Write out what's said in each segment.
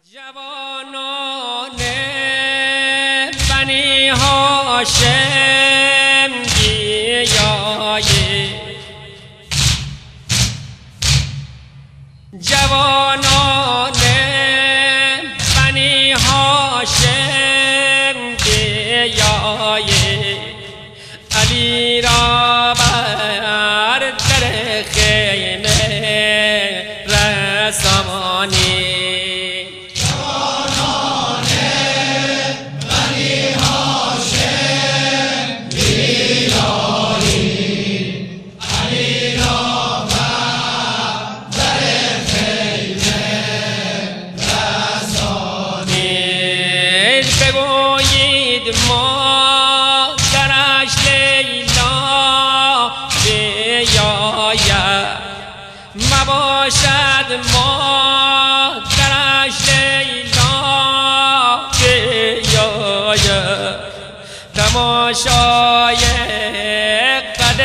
جوانان بنی هاشم بیایید، جوانان بنی هاشم بیایید، علی را بر در خیمه رسانید. بگویید مادرش لیلا بیاید، مباشد مادرش لیلا بیاید، تماشای قد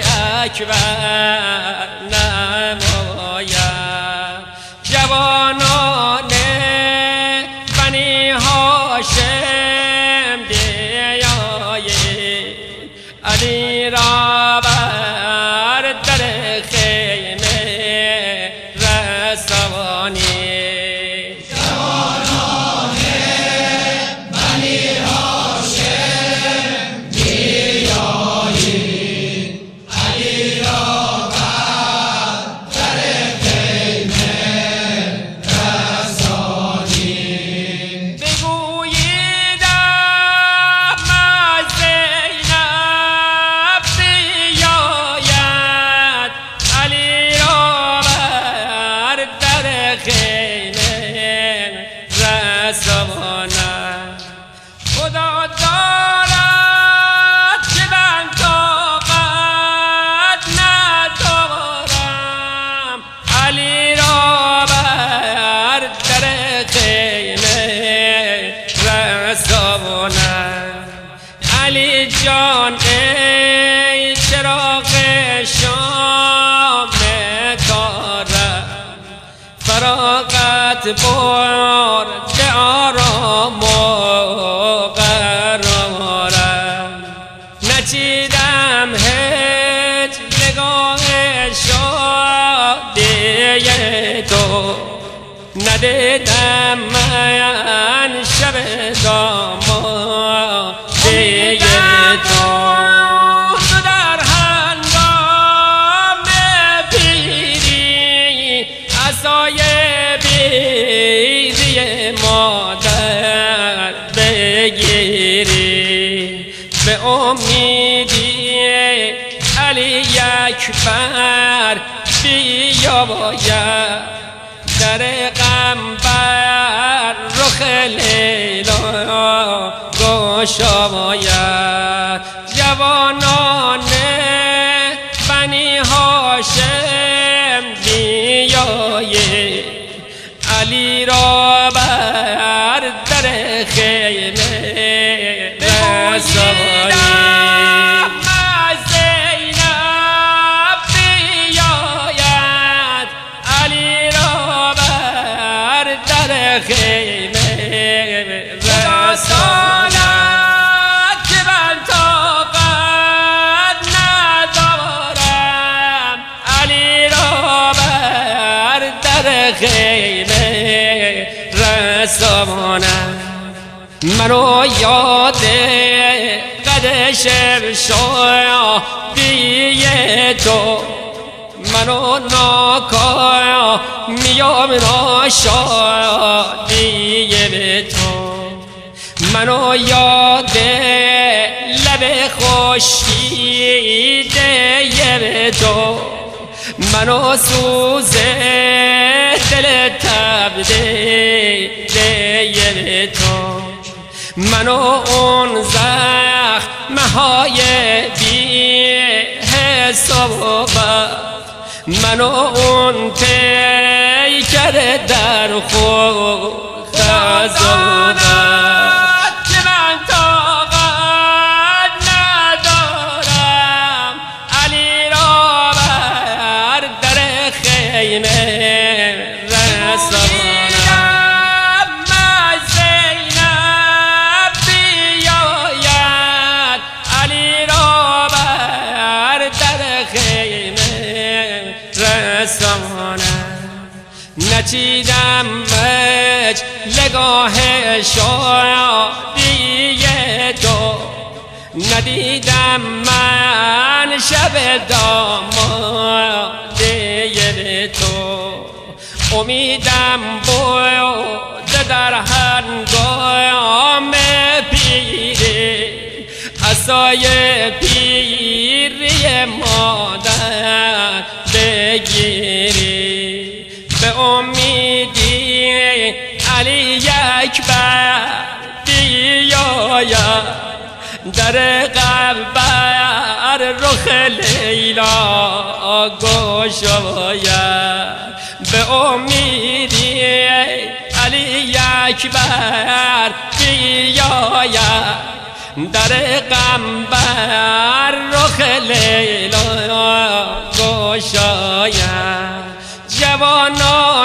اکبر نماید. جوانان بنی هاشم بیایید، علی را بر در خیمه رسانید. جوانان بنی هاشم بیایید، علی را بر در خیمه رسانید. بگویید احمد زینب بیاید، علی را بر در خیمه رسانید. خدا دارد که من طاقت ندارم، علی را بر در خیمه رسانید. علی جان ای چراغ شام تارم، فراغت برد آرام و قرارم، نچیدم هیچ نگاه شادی تو، ندیدم من شب دامادی تو. تو در هنگام پیری عصای بیری مادر بگیری، به امیدی علی اکبر بیا باید، در غم بر رخ لیلا گشا باید. جوانان بنی هاشم بیایید، علی را بر در خیمه رسانید. خیمه رسانید که من طاقت ندارم، علی را بر در خیمه رسانید. منو یاد قد شادی تو، منو ناکا میام ناشادی به تو، منو یاد لب خورشیده به تو، منو سوز دل تبدیل به تو، منو اون زخمهای بی حساب، منو اون پیکر در خود خزانت که من طاقت ندارم، علی را بر در خیمه رسانم. نگاه شادی تو ندیدم من شب داماده تو امیدم بود در هنگام پیری عصای پیری مادر بگیری به امیدی علی اکبر بیاید در قبر رخ لیلا گشاید به امیدی علی اکبر بیاید در قبر رخ لیلا گشاید جوانا